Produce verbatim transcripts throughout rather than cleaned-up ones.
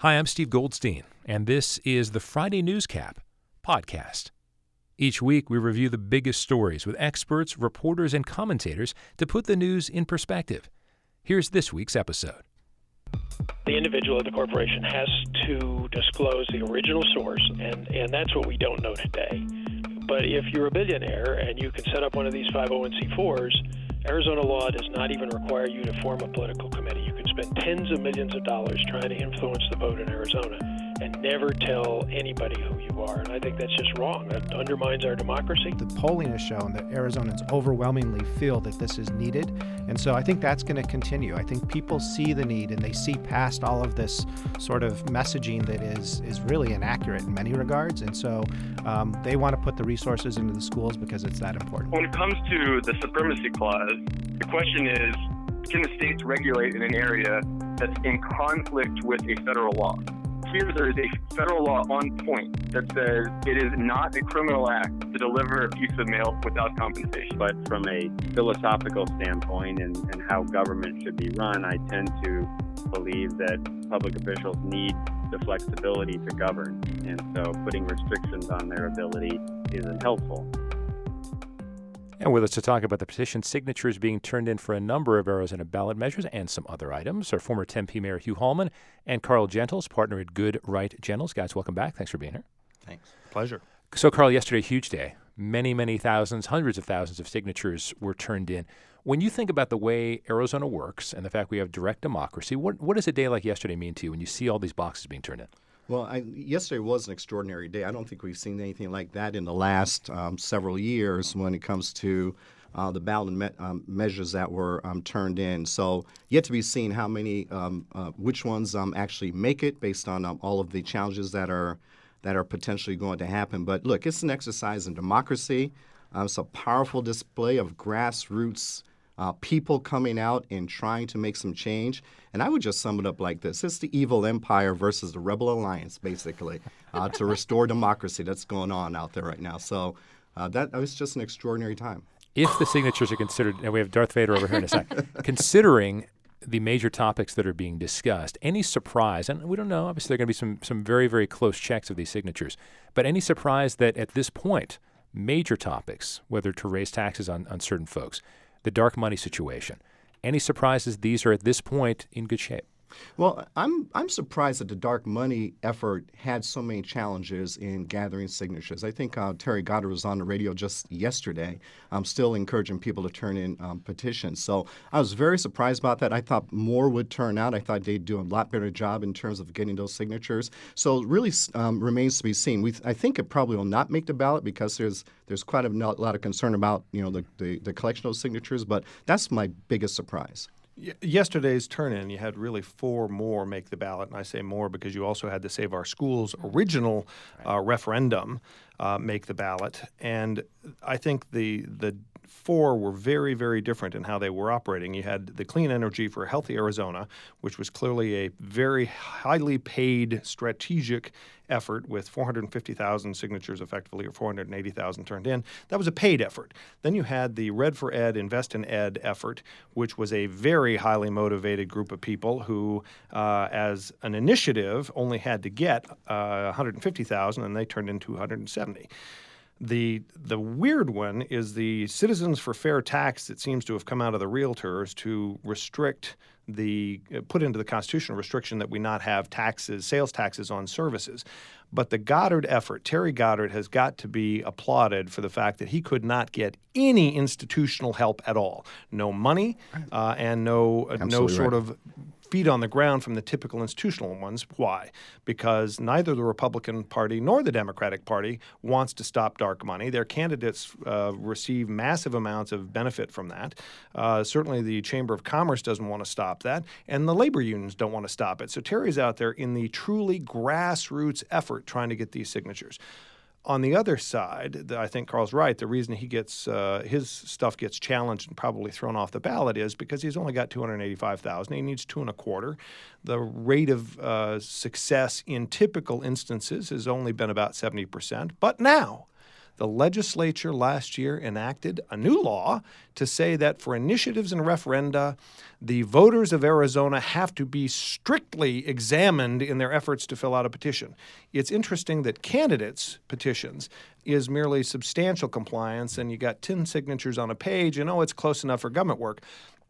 Hi, I'm Steve Goldstein, and this is the Friday Newscap podcast. Each week, we review the biggest stories with experts, reporters, and commentators to put the news in perspective. Here's this week's episode. The individual at the corporation has to disclose the original source, and, and that's what we don't know today. But if you're a billionaire and you can set up one of these five oh one c fours, Arizona law does not even require you to form a political committee. You can spend tens of millions of dollars trying to influence the vote in Arizona and never tell anybody who you are. And I think that's just wrong. That undermines our democracy. The polling has shown that Arizonans overwhelmingly feel that this is needed. And so I think that's going to continue. I think people see the need and they see past all of this sort of messaging that is, is really inaccurate in many regards. And so um, they want to put the resources into the schools because it's that important. When it comes to the supremacy clause, the question is, can the states regulate in an area that's in conflict with a federal law? Here, there is a federal law on point that says it is not a criminal act to deliver a piece of mail without compensation. But from a philosophical standpoint and, and how government should be run, I tend to believe that public officials need the flexibility to govern. And so putting restrictions on their ability isn't helpful. And with us to talk about the petition signatures being turned in for a number of Arizona ballot measures and some other items are former Tempe Mayor Hugh Hallman and Carl Gentles, partner at Good Right Gentles. Guys, welcome back. Thanks for being here. Thanks. Pleasure. So, Carl, yesterday, a huge day. Many, many thousands, hundreds of thousands of signatures were turned in. When you think about the way Arizona works and the fact we have direct democracy, what, what does a day like yesterday mean to you when you see all these boxes being turned in? Well, I, yesterday was an extraordinary day. I don't think we've seen anything like that in the last um, several years when it comes to uh, the ballot me- um, measures that were um, turned in. So yet to be seen how many, um, uh, which ones um, actually make it based on um, all of the challenges that are that are potentially going to happen. But look, it's an exercise in democracy. Um, it's a powerful display of grassroots Uh, people coming out and trying to make some change. And I would just sum it up like this. It's the evil empire versus the rebel alliance, basically, uh, to restore democracy that's going on out there right now. So uh, that was just an extraordinary time. If the signatures are considered, and we have Darth Vader over here in a second, considering the major topics that are being discussed, any surprise, and we don't know, obviously there are going to be some, some very, very close checks of these signatures, but any surprise that at this point, major topics, whether to raise taxes on, on certain folks, the dark money situation. Any surprises these are at this point in good shape? Well, I'm I'm surprised that the dark money effort had so many challenges in gathering signatures. I think uh, Terry Goddard was on the radio just yesterday, um, still encouraging people to turn in um, petitions. So I was very surprised about that. I thought more would turn out. I thought they'd do a lot better job in terms of getting those signatures. So it really um, remains to be seen. We I think it probably will not make the ballot because there's there's quite a lot of concern about you know the, the, the collection of signatures. But that's my biggest surprise. Yesterday's turn-in, you had really four more make the ballot, and I say more because you also had the Save Our Schools original uh, referendum uh, make the ballot, and I think the the four were very, very different in how they were operating. You had the Clean Energy for a Healthy Arizona, which was clearly a very highly paid strategic effort with four hundred fifty thousand signatures effectively, or four hundred eighty thousand turned in. That was a paid effort. Then you had the Red for Ed, Invest in Ed effort, which was a very highly motivated group of people who, uh, as an initiative, only had to get uh, one hundred fifty thousand, and they turned in two hundred seventy. The the weird one is the Citizens for Fair Tax that seems to have come out of the realtors to restrict the uh, put into the Constitution a restriction that we not have taxes, sales taxes on services. But the Goddard effort, Terry Goddard, has got to be applauded for the fact that he could not get any institutional help at all. No money uh, and no uh, no sort right. of feet on the ground from the typical institutional ones. Why? Because neither the Republican Party nor the Democratic Party wants to stop dark money. Their candidates uh, receive massive amounts of benefit from that. Uh, certainly the Chamber of Commerce doesn't want to stop that, and the labor unions don't want to stop it. So Terry's out there in the truly grassroots effort trying to get these signatures. On the other side, I think Carl's right. The reason he gets uh, his stuff gets challenged and probably thrown off the ballot is because he's only got two hundred eighty-five thousand. He needs two and a quarter. The rate of uh, success in typical instances has only been about seventy percent. But now, The legislature last year enacted a new law to say that for initiatives and referenda, the voters of Arizona have to be strictly examined in their efforts to fill out a petition. It's interesting that candidates' petitions is merely substantial compliance, and you got ten signatures on a page, and oh, it's close enough for government work.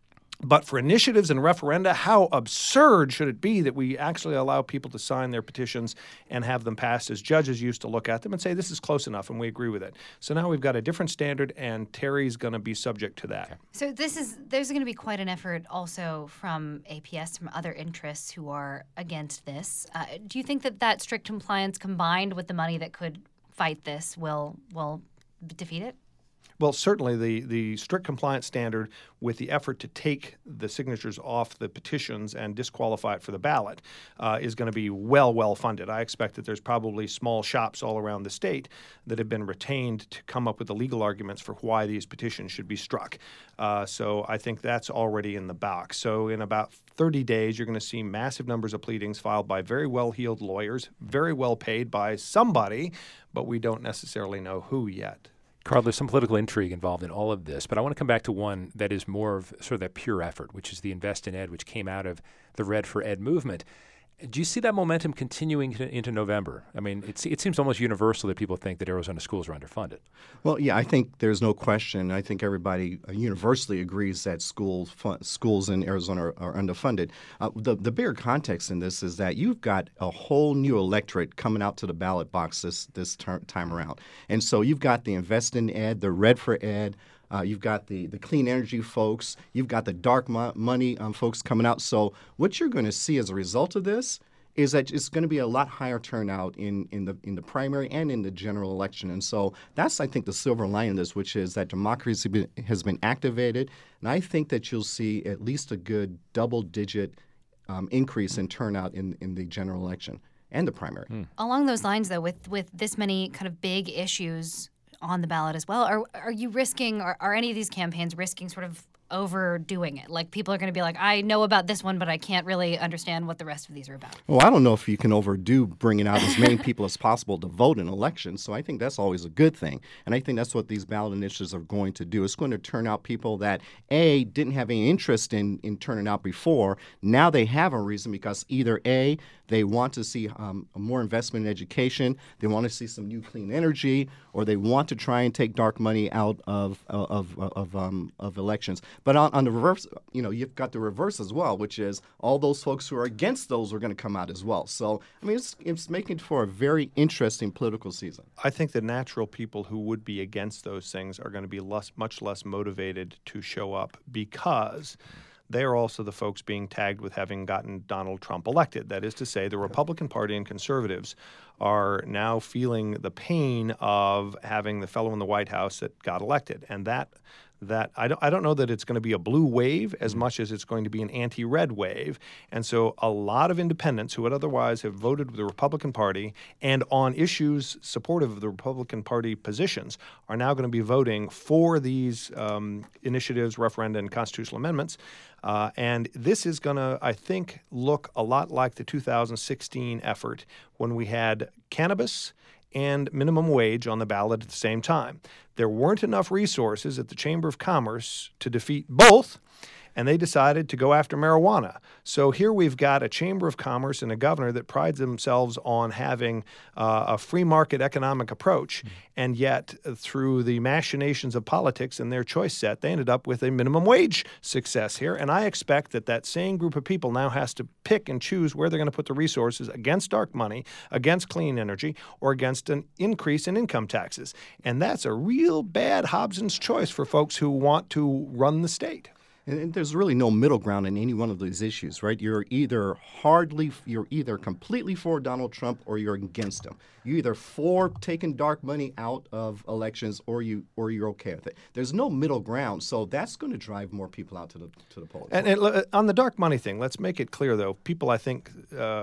But for initiatives and referenda, how absurd should it be that we actually allow people to sign their petitions and have them passed as judges used to look at them and say, this is close enough, and we agree with it. So now we've got a different standard, and Terry's going to be subject to that. So this is there's going to be quite an effort also from A P S, from other interests who are against this. Uh, do you think that that strict compliance combined with the money that could fight this will will defeat it? Well, certainly the, the strict compliance standard with the effort to take the signatures off the petitions and disqualify it for the ballot uh, is going to be well, well funded. I expect that there's probably small shops all around the state that have been retained to come up with the legal arguments for why these petitions should be struck. Uh, so I think that's already in the box. So in about thirty days, you're going to see massive numbers of pleadings filed by very well-heeled lawyers, very well paid by somebody, but we don't necessarily know who yet. Carl, there's some political intrigue involved in all of this, but I want to come back to one that is more of sort of that pure effort, which is the Invest in Ed, which came out of the Red for Ed movement. Do you see that momentum continuing to, into November? I mean, it, it seems almost universal that people think that Arizona schools are underfunded. Well, yeah, I think there's no question. I think everybody universally agrees that schools fun, schools in Arizona are, are underfunded. Uh, the, the bigger context in this is that you've got a whole new electorate coming out to the ballot box this, this ter- time around. And so you've got the Invest in Ed, the Red for Ed, Uh, you've got the, the clean energy folks. You've got the dark mo- money um, folks coming out. So what you're going to see as a result of this is that it's going to be a lot higher turnout in, in the in the primary and in the general election. And so that's, I think, the silver lining of this, which is that democracy be, has been activated. And I think that you'll see at least a good double-digit um, increase in turnout in, in the general election and the primary. Hmm. Along those lines, though, with, with this many kind of big issues on the ballot as well, are are you risking, or are any of these campaigns risking sort of overdoing it? Like, people are going to be like, I know about this one, but I can't really understand what the rest of these are about. Well, I don't know if you can overdo bringing out as many people as possible to vote in elections, so I think that's always a good thing. And I think that's what these ballot initiatives are going to do. It's going to turn out people that, A, didn't have any interest in, in turning out before. Now they have a reason because either, A, they want to see um, more investment in education, they want to see some new clean energy, or they want to try and take dark money out of of of, of, um, of elections. But on, on the reverse, you know, you've got the reverse as well, which is all those folks who are against those are going to come out as well. So, I mean, it's, it's making for a very interesting political season. I think the natural people who would be against those things are going to be less, much less motivated to show up because they are also the folks being tagged with having gotten Donald Trump elected. That is to say, the Republican Party and conservatives are now feeling the pain of having the fellow in the White House that got elected. And that that I don't, I don't know that it's going to be a blue wave as much as it's going to be an anti-red wave. And so a lot of independents who would otherwise have voted with the Republican Party and on issues supportive of the Republican Party positions are now going to be voting for these um, initiatives, referenda, and constitutional amendments. Uh, and this is going to, I think, look a lot like the two thousand sixteen effort when we had cannabis and minimum wage on the ballot at the same time. There weren't enough resources at the Chamber of Commerce to defeat both, and they decided to go after marijuana. So here we've got a Chamber of Commerce and a governor that prides themselves on having uh, a free market economic approach, mm-hmm. and yet uh, through the machinations of politics and their choice set, they ended up with a minimum wage success here. And I expect that that same group of people now has to pick and choose where they're going to put the resources against dark money, against clean energy, or against an increase in income taxes. And that's a real bad Hobson's choice for folks who want to run the state. And there's really no middle ground in any one of these issues, right? You're either hardly, you're either completely for Donald Trump or you're against him. You're either for taking dark money out of elections or you or you're okay with it. There's no middle ground, so that's going to drive more people out to the to the polls. And, and on the dark money thing, let's make it clear, though. People, I think, uh, put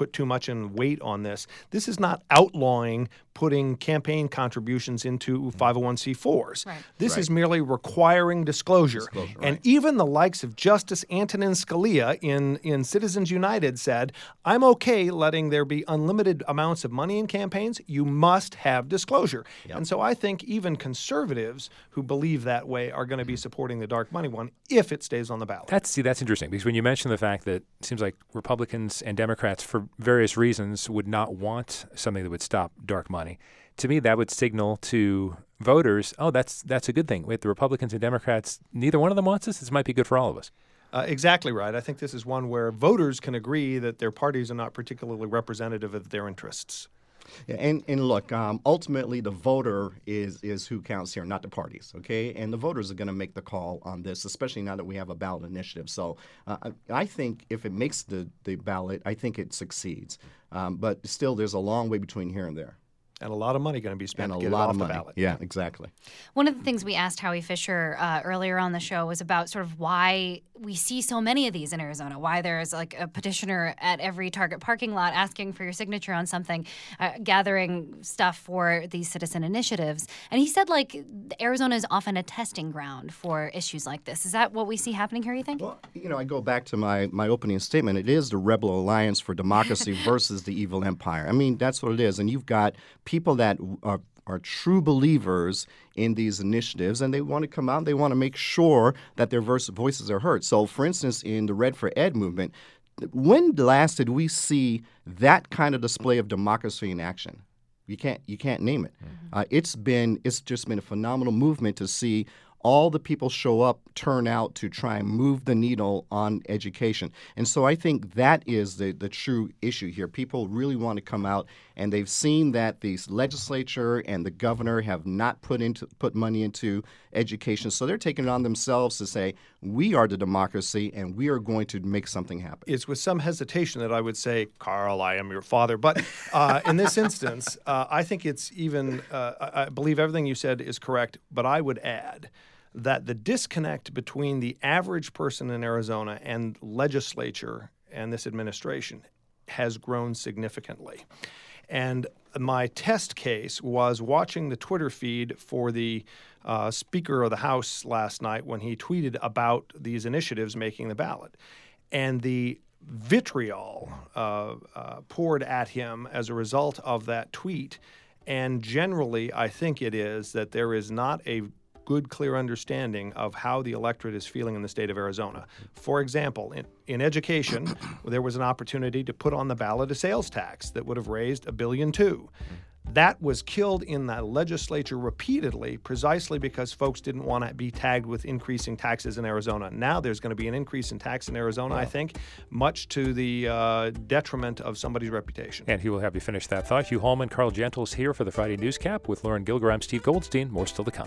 put too much in weight on this. This is not outlawing putting campaign contributions into five oh one c fours. Right. This Right. is merely requiring disclosure. Disclosure, and right. even the likes of Justice Antonin Scalia in, in Citizens United said, I'm okay letting there be unlimited amounts of money in campaigns. You must have disclosure. Yep. And so I think even conservatives who believe that way are going to be supporting the dark money one if it stays on the ballot. That's see, that's interesting because when you mention the fact that it seems like Republicans and Democrats, for various reasons, would not want something that would stop dark money. To me, that would signal to voters, oh, that's that's a good thing. Wait, the Republicans and Democrats, neither one of them wants this. This might be good for all of us. Uh, exactly right. I think this is one where voters can agree that their parties are not particularly representative of their interests. Yeah, and and look, um, ultimately the voter is is who counts here, not the parties. Okay, and the voters are going to make the call on this, especially now that we have a ballot initiative. So uh, I I think if it makes the the ballot, I think it succeeds. Um, but still, there's a long way between here and there. And a lot of money going to be spent And to a get lot it off of the money. ballot. Yeah, exactly. One of the things we asked Howie Fisher uh, earlier on the show was about sort of why we see so many of these in Arizona, why there's like a petitioner at every Target parking lot asking for your signature on something, uh, gathering stuff for these citizen initiatives. And he said, like, Arizona is often a testing ground for issues like this. Is that what we see happening here, you think? Well, you know, I go back to my, my opening statement. It is the Rebel Alliance for Democracy versus the Evil Empire. I mean, that's what it is. And you've got people that are, are true believers in these initiatives, and they want to come out and they want to make sure that their verse, voices are heard. So, for instance, in the Red for Ed movement, when last did we see that kind of display of democracy in action? You can't you can't name it. Mm-hmm. Uh, it's been it's just been a phenomenal movement to see all the people show up, turn out to try and move the needle on education. And so I think that is the, the true issue here. People really want to come out, and they've seen that the legislature and the governor have not put into put money into education. So they're taking it on themselves to say, we are the democracy, and we are going to make something happen. It's with some hesitation that I would say, Carl, I am your father. But uh, in this instance, uh, I think it's even, uh, I believe everything you said is correct, but I would add that the disconnect between the average person in Arizona and legislature and this administration has grown significantly. And my test case was watching the Twitter feed for the uh, Speaker of the House last night when he tweeted about these initiatives making the ballot. And the vitriol uh, uh, poured at him as a result of that tweet. And generally, I think it is that there is not a good, clear understanding of how the electorate is feeling in the state of Arizona. For example, in, in education, there was an opportunity to put on the ballot a sales tax that would have raised a billion two. That was killed in the legislature repeatedly precisely because folks didn't want to be tagged with increasing taxes in Arizona. Now there's going to be an increase in tax in Arizona, I think, much to the uh, detriment of somebody's reputation. And he will have you finish that thought. Hugh Hallman, Carl Gentles here for the Friday Newscap with Lauren Gilger. I'm Steve Goldstein. More still to come.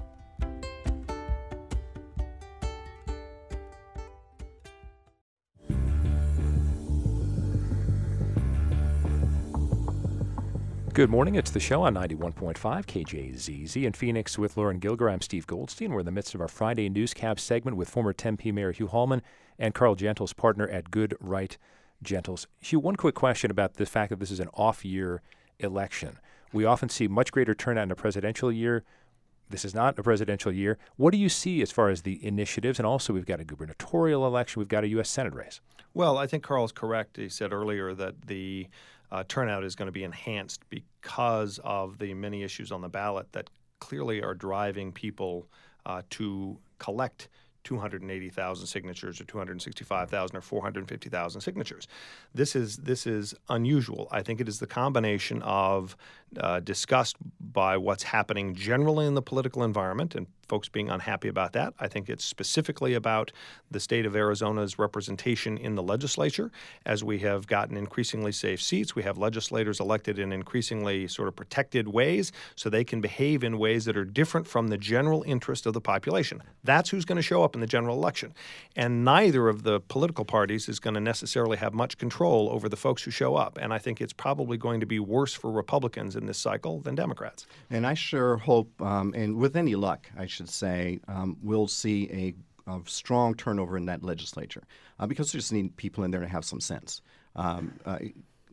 Good morning. It's the show on ninety-one point five K J Z Z in Phoenix with Lauren Gilger. I'm Steve Goldstein. We're in the midst of our Friday Newscap segment with former Tempe Mayor Hugh Hallman and Carl Gentles, partner at Good Right Gentles. Hugh, one quick question about the fact that this is an off-year election. We often see much greater turnout in a presidential year. This is not a presidential year. What do you see as far as the initiatives? And also, we've got a gubernatorial election. We've got a U S Senate race. Well, I think Carl's correct. He said earlier that the uh, turnout is going to be enhanced because of the many issues on the ballot that clearly are driving people uh, to collect two hundred eighty thousand signatures or two hundred sixty-five thousand or four hundred fifty thousand signatures. This is this is unusual. I think it is the combination of uh, disgust by what's happening generally in the political environment and folks being unhappy about that. I think it's specifically about the state of Arizona's representation in the legislature. As we have gotten increasingly safe seats, we have legislators elected in increasingly sort of protected ways so they can behave in ways that are different from the general interest of the population. That's who's going to show up in the general election. And neither of the political parties is going to necessarily have much control over the folks who show up. And I think it's probably going to be worse for Republicans in this cycle than Democrats. And I sure hope, um, and with any luck, I should say, um, we'll see a, a strong turnover in that legislature uh, because we just need people in there to have some sense. Um, uh,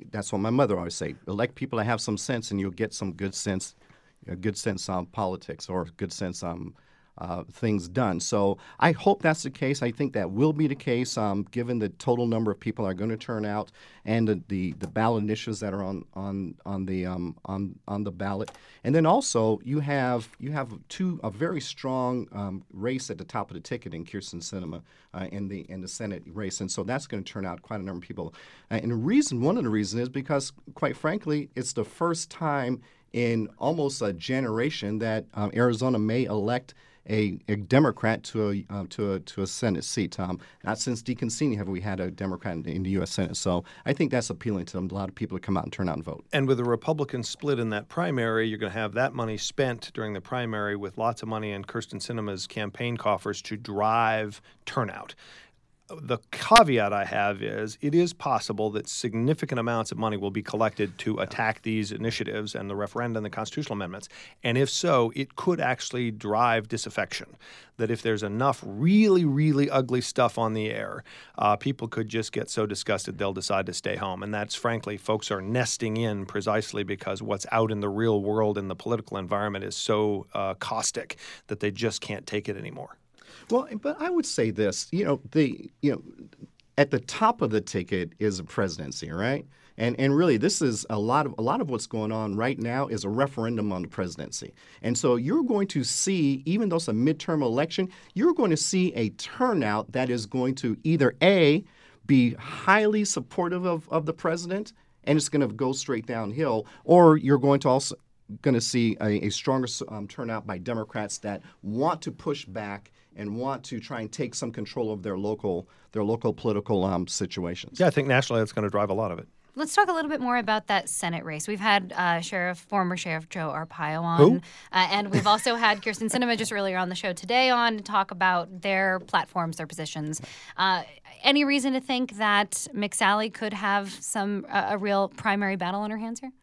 that's what my mother always say. Elect people that have some sense, and you'll get some good sense, uh, good sense on politics or good sense on uh, things done. So I hope that's the case. I think that will be the case, um, given the total number of people that are going to turn out and the, the, the ballot initiatives that are on on on the um, on on the ballot. And then also you have you have two a very strong um, race at the top of the ticket in Kyrsten Sinema uh, in the in the Senate race, and so that's going to turn out quite a number of people. Uh, and the reason, one of the reasons, is because, quite frankly, it's the first time in almost a generation that um, Arizona may elect A, a Democrat to a uh, to a to a Senate seat. Um, not since DeConcini have we had a Democrat in, in the U S Senate. So I think that's appealing to a lot of people to come out and turn out and vote. And with the Republican split in that primary, you're going to have that money spent during the primary with lots of money in Kyrsten Sinema's campaign coffers to drive turnout. The caveat I have is it is possible that significant amounts of money will be collected to attack these initiatives and the referenda and the constitutional amendments. And if so, it could actually drive disaffection. That if there's enough really, really ugly stuff on the air, uh, people could just get so disgusted they'll decide to stay home. And that's, frankly, folks are nesting in precisely because what's out in the real world in the political environment is so uh, caustic that they just can't take it anymore. Well, but I would say this, you know, the you know, at the top of the ticket is a presidency, right? And and really, this is a lot of a lot of what's going on right now is a referendum on the presidency. And so you're going to see, even though it's a midterm election, you're going to see a turnout that is going to either A, be highly supportive of, of the president, and it's going to go straight downhill, or you're going to also going to see a, a stronger um, turnout by Democrats that want to push back and want to try and take some control of their local their local political um, situations. Yeah, I think nationally that's going to drive a lot of it. Let's talk a little bit more about that Senate race. We've had uh, Sheriff, former Sheriff Joe Arpaio on. Who? Uh, and we've also had Kyrsten Sinema just earlier on the show today on to talk about their platforms, their positions. Uh, any reason to think that McSally could have some uh, a real primary battle on her hands here?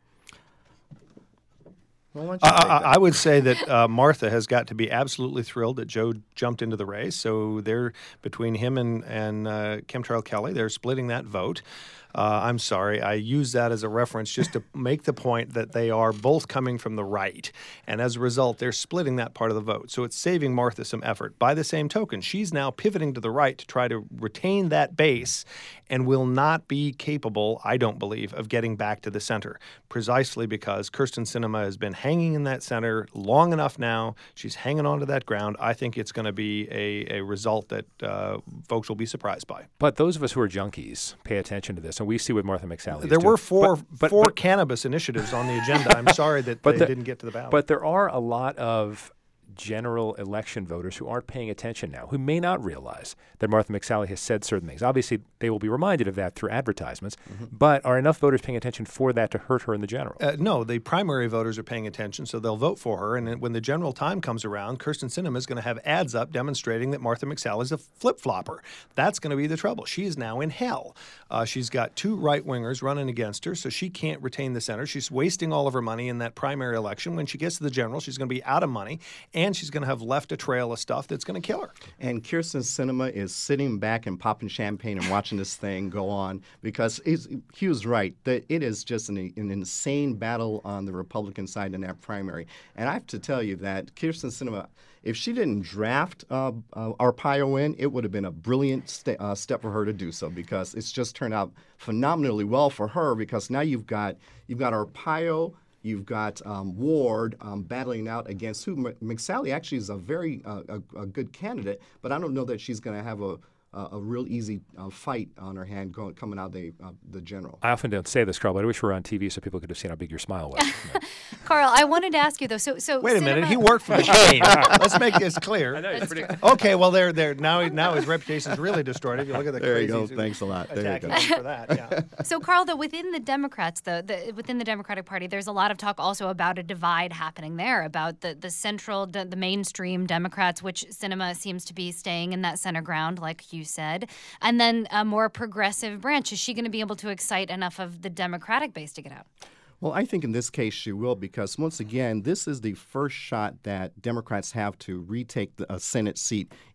Well, I, I, I would say that uh, Martha has got to be absolutely thrilled that Joe jumped into the race. So they're between him and and uh, Chemtrail Kelly. They're splitting that vote. Uh, I'm sorry, I use that as a reference just to make the point that they are both coming from the right. And as a result, they're splitting that part of the vote. So it's saving Martha some effort. By the same token, she's now pivoting to the right to try to retain that base and will not be capable, I don't believe, of getting back to the center, precisely because Kyrsten Sinema has been hanging in that center long enough now. She's hanging on to that ground. I think it's going to be a, a result that uh, folks will be surprised by. But those of us who are junkies pay attention to this, and we see what Martha McSally is There were doing. four But- but- four but- cannabis initiatives on the agenda. I'm sorry that But they the- didn't get to the ballot. But there are a lot of general election voters who aren't paying attention now, who may not realize that Martha McSally has said certain things. Obviously, they will be reminded of that through advertisements, mm-hmm. but are enough voters paying attention for that to hurt her in the general? Uh, no, the primary voters are paying attention, so they'll vote for her. And then when the general time comes around, Kyrsten Sinema is going to have ads up demonstrating that Martha McSally is a flip-flopper. That's going to be the trouble. She is now in hell. Uh, she's got two right-wingers running against her, so she can't retain the center. She's wasting all of her money in that primary election. When she gets to the general, she's going to be out of money, and she's going to have left a trail of stuff that's going to kill her. And Kyrsten Sinema is sitting back and popping champagne and watching this thing go on because he's, he was right that it is just an, an insane battle on the Republican side in that primary. And I have to tell you that Kyrsten Sinema, if she didn't draft uh, uh, Arpaio in, it would have been a brilliant st- uh, step for her to do so because it's just turned out phenomenally well for her because now you've got you've got Arpaio. You've got um, Ward um, battling out against who M- McSally actually is a very uh, a, a good candidate, but I don't know that she's going to have a a, a real easy uh, fight on her hand going coming out of the uh, the general. I often don't say this, Carl, but I wish we were on T V so people could have seen how big your smile was. Carl, I wanted to ask you though. So, so Wait a Sinema- minute, he worked for the chain. Let's make this clear. I know, it's pretty- Okay, well, there, there. Now, now his reputation is really destroyed. If you look at the There you go. crazies who Thanks a lot. There you attacking go. him for that. Yeah. So, Carl, though, within the Democrats, though, the, within the Democratic Party, there's a lot of talk also about a divide happening there, about the, the central, the, the mainstream Democrats, which Sinema seems to be staying in that center ground, like you said, and then a more progressive branch. Is she going to be able to excite enough of the Democratic base to get out? Well, I think in this case she will because, once again, this is the first shot that Democrats have to retake the, a Senate seat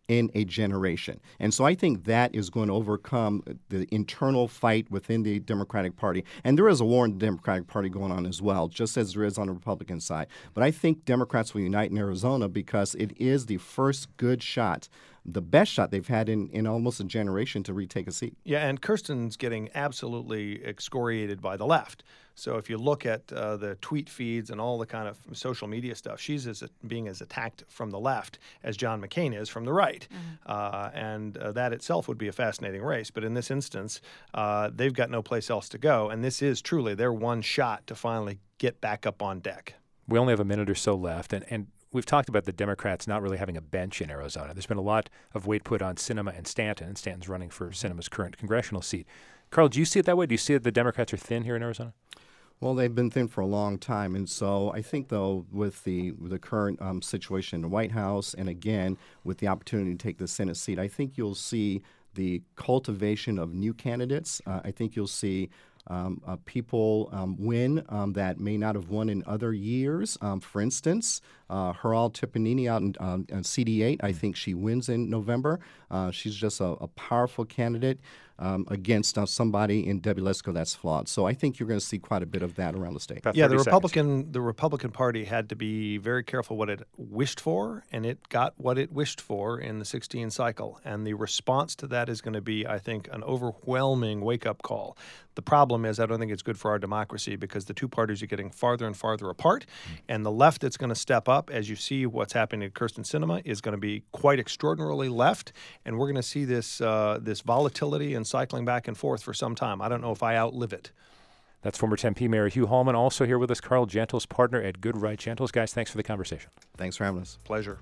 in a generation. And so I think that is going to overcome the internal fight within the Democratic Party. And there is a war in the Democratic Party going on as well, just as there is on the Republican side. But I think Democrats will unite in Arizona because it is the first good shot, the best shot they've had in, in almost a generation to retake a seat. Yeah, and Kirsten's getting absolutely excoriated by the left. So if you look at uh, the tweet feeds and all the kind of social media stuff, she's as, being as attacked from the left as John McCain is from the right. Mm-hmm. Uh, and uh, that itself would be a fascinating race. But in this instance, uh, they've got no place else to go. And this is truly their one shot to finally get back up on deck. We only have a minute or so left. And, and we've talked about the Democrats not really having a bench in Arizona. There's been a lot of weight put on Sinema and Stanton, and Stanton's running for Sinema's current congressional seat. Carl, do you see it that way? Do you see that the Democrats are thin here in Arizona? Well, they've been thin for a long time, and so I think, though, with the with the current um, situation in the White House, and again with the opportunity to take the Senate seat, I think you'll see the cultivation of new candidates. Uh, I think you'll see um, uh, people um, win um, that may not have won in other years. Um, for instance, uh, Haral Tipinini out in, um, in C D eight, I think she wins in November. Uh, she's just a, a powerful candidate. Um, against uh, somebody in Debbie Lesko that's flawed. So I think you're going to see quite a bit of that around the state. Yeah, the Republican seconds. the Republican Party had to be very careful what it wished for, and it got what it wished for in the sixteen cycle. And the response to that is going to be, I think, an overwhelming wake-up call. The problem is I don't think it's good for our democracy because the two parties are getting farther and farther apart, mm. and the left that's going to step up, as you see what's happening to Kirsten Sinema, is going to be quite extraordinarily left, and we're going to see this uh, this volatility and cycling back and forth for some time. I don't know if I outlive it. That's former Tempe Mayor Hugh Hallman. Also here with us, Carl Gentles, partner at Goodright Gentles. Guys, thanks for the conversation. Thanks for having us. Pleasure.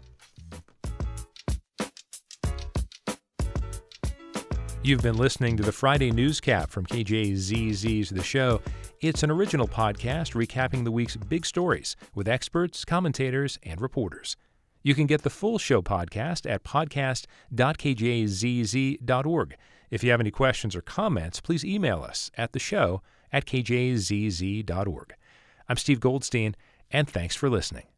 You've been listening to the Friday Newscap from K J Z Z's The Show. It's an original podcast recapping the week's big stories with experts, commentators, and reporters. You can get the full show podcast at podcast dot k j z z dot org. If you have any questions or comments, please email us at the show at k j z z dot org. I'm Steve Goldstein, and thanks for listening.